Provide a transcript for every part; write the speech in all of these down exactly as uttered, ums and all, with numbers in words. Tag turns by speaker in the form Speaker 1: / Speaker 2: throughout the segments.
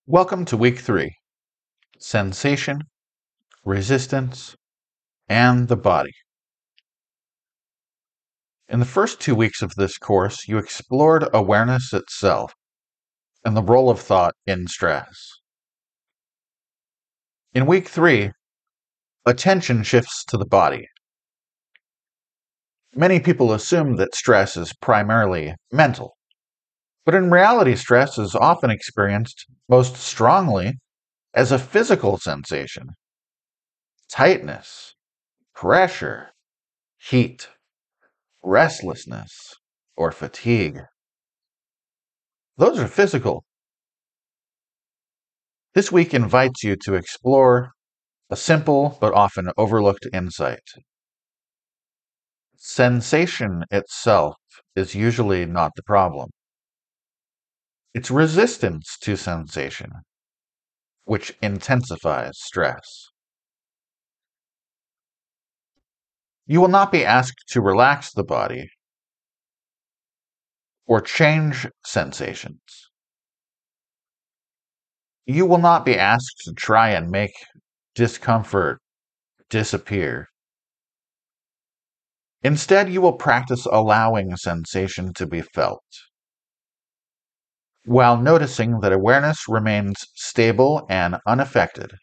Speaker 1: Welcome to week three, sensation, resistance, and the body. In the first two weeks of this course, you explored awareness itself and the role of thought in stress. In week three, attention shifts to the body. Many people assume that stress is primarily mental, but in reality, stress is often experienced most strongly as a physical sensation. Tightness, pressure, heat, restlessness, or fatigue. Those are physical. This week invites you to explore a simple but often overlooked insight. Sensation itself is usually not the problem. It's resistance to sensation, which intensifies stress. You will not be asked to relax the body or change sensations. You will not be asked to try and make discomfort disappear. Instead, you will practice allowing sensation to be felt, while noticing that awareness remains stable and unaffected.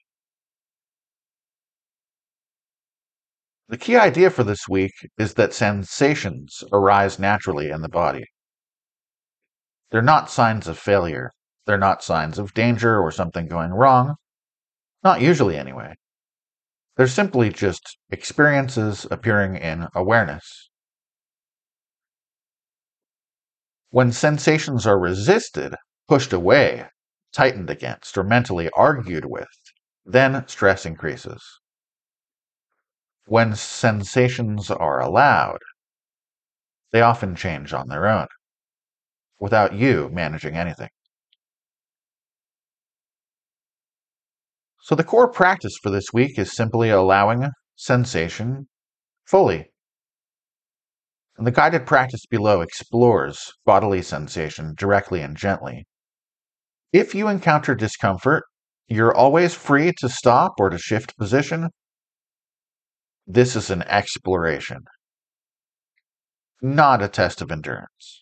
Speaker 1: The key idea for this week is that sensations arise naturally in the body. They're not signs of failure. They're not signs of danger or something going wrong. Not usually, anyway. They're simply just experiences appearing in awareness. When sensations are resisted, pushed away, tightened against, or mentally argued with, then stress increases. When sensations are allowed, they often change on their own, without you managing anything. So the core practice for this week is simply allowing sensation fully. And the guided practice below explores bodily sensation directly and gently. If you encounter discomfort, you're always free to stop or to shift position. This is an exploration, not a test of endurance.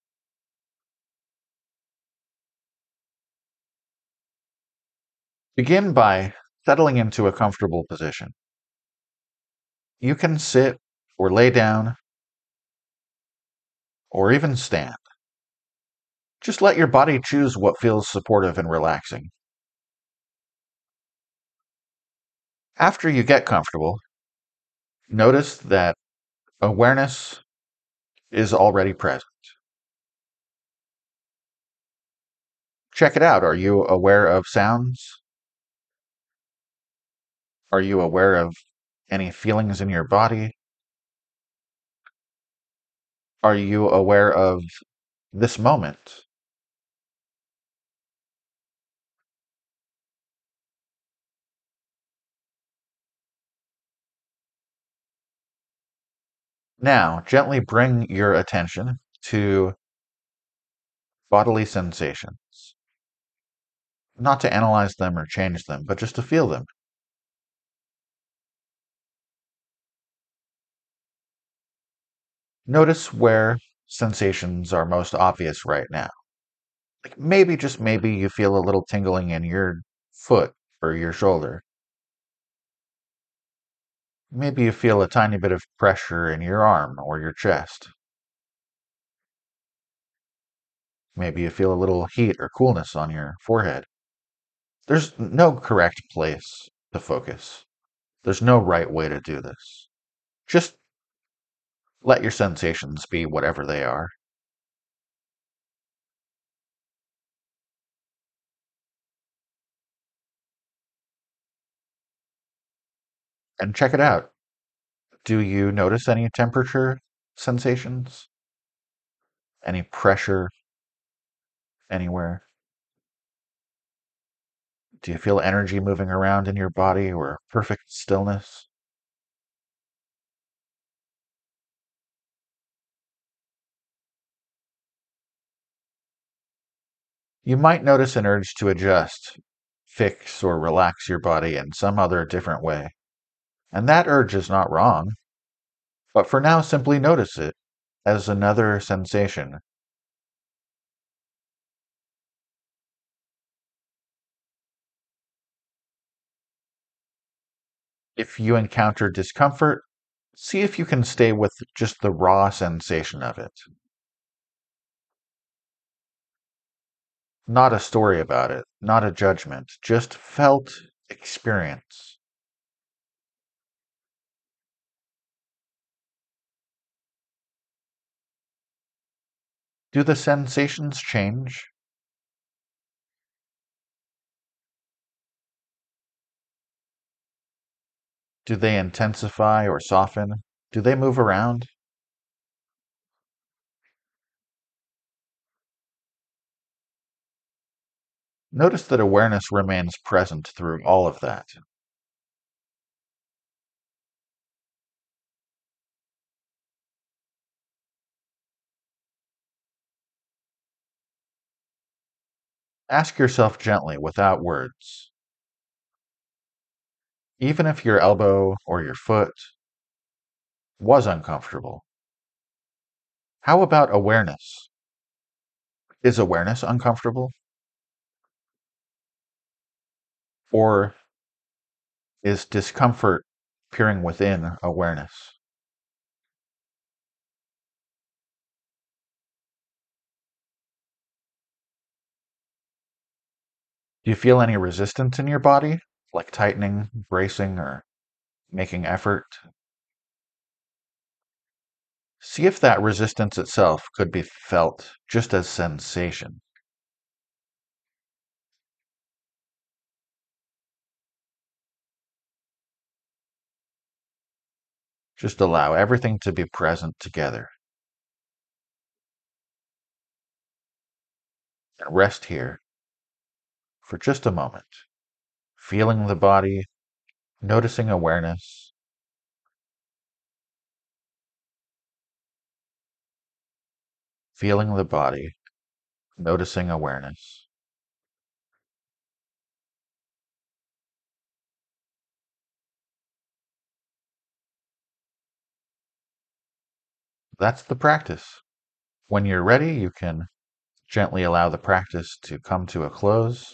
Speaker 1: Begin by settling into a comfortable position. You can sit or lay down or even stand. Just let your body choose what feels supportive and relaxing. After you get comfortable, notice that awareness is already present. Check it out. Are you aware of sounds? Are you aware of any feelings in your body? Are you aware of this moment? Now, gently bring your attention to bodily sensations. Not to analyze them or change them, but just to feel them. Notice where sensations are most obvious right now. Like maybe, just maybe, you feel a little tingling in your foot or your shoulder. Maybe you feel a tiny bit of pressure in your arm or your chest. Maybe you feel a little heat or coolness on your forehead. There's no correct place to focus. There's no right way to do this. Just let your sensations be whatever they are. And check it out. Do you notice any temperature sensations? Any pressure anywhere? Do you feel energy moving around in your body or perfect stillness? You might notice an urge to adjust, fix, or relax your body in some other different way. And that urge is not wrong, but for now, simply notice it as another sensation. If you encounter discomfort, see if you can stay with just the raw sensation of it. Not a story about it, not a judgment, just felt experience. Do the sensations change? Do they intensify or soften? Do they move around? Notice that awareness remains present through all of that. Ask yourself gently, without words, even if your elbow or your foot was uncomfortable, how about awareness? Is awareness uncomfortable? Or is discomfort peering within awareness? Do you feel any resistance in your body, like tightening, bracing, or making effort? See if that resistance itself could be felt just as sensation. Just allow everything to be present together. And rest here for just a moment, feeling the body, noticing awareness, feeling the body, noticing awareness. That's the practice. When you're ready, you can gently allow the practice to come to a close.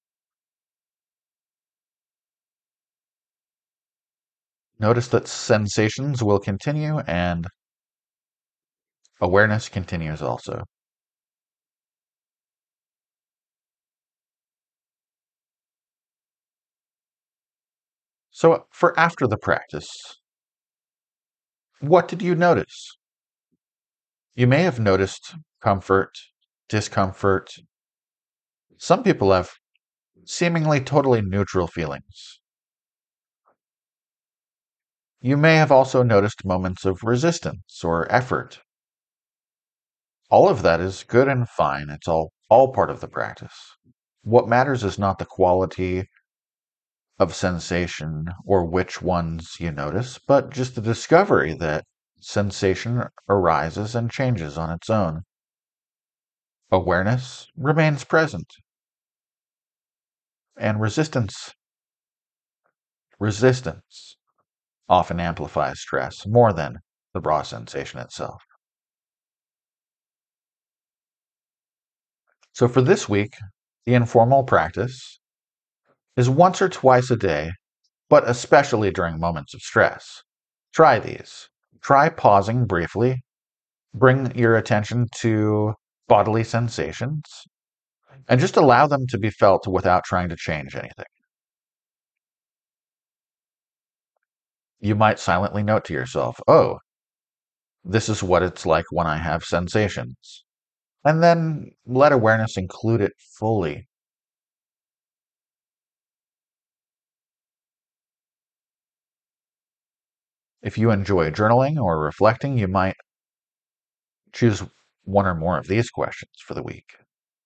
Speaker 1: Notice that sensations will continue and awareness continues also. So, for after the practice, what did you notice? You may have noticed comfort, discomfort. Some people have seemingly totally neutral feelings. You may have also noticed moments of resistance or effort. All of that is good and fine. It's all, all part of the practice. What matters is not the quality of sensation or which ones you notice, but just the discovery that sensation arises and changes on its own. Awareness remains present, and resistance resistance often amplifies stress more than the raw sensation itself. So for this week, the informal practice is once or twice a day, but especially during moments of stress. Try these. Try pausing briefly. Bring your attention to bodily sensations and just allow them to be felt without trying to change anything. You might silently note to yourself, oh, this is what it's like when I have sensations. And then let awareness include it fully. If you enjoy journaling or reflecting, you might choose one or more of these questions for the week.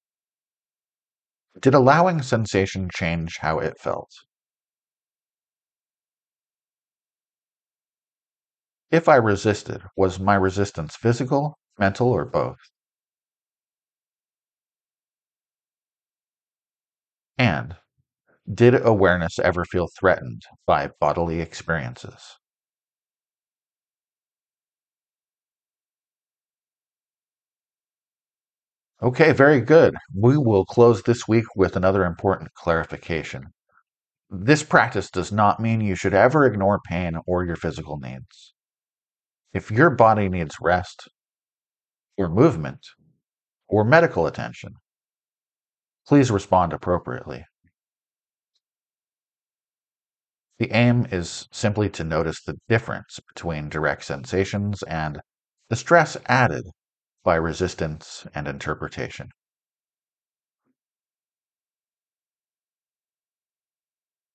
Speaker 1: Did allowing sensation change how it felt? If I resisted, was my resistance physical, mental, or both? And did awareness ever feel threatened by bodily experiences? Okay, very good. We will close this week with another important clarification. This practice does not mean you should ever ignore pain or your physical needs. If your body needs rest, or movement, or medical attention, please respond appropriately. The aim is simply to notice the difference between direct sensations and the stress added by resistance and interpretation.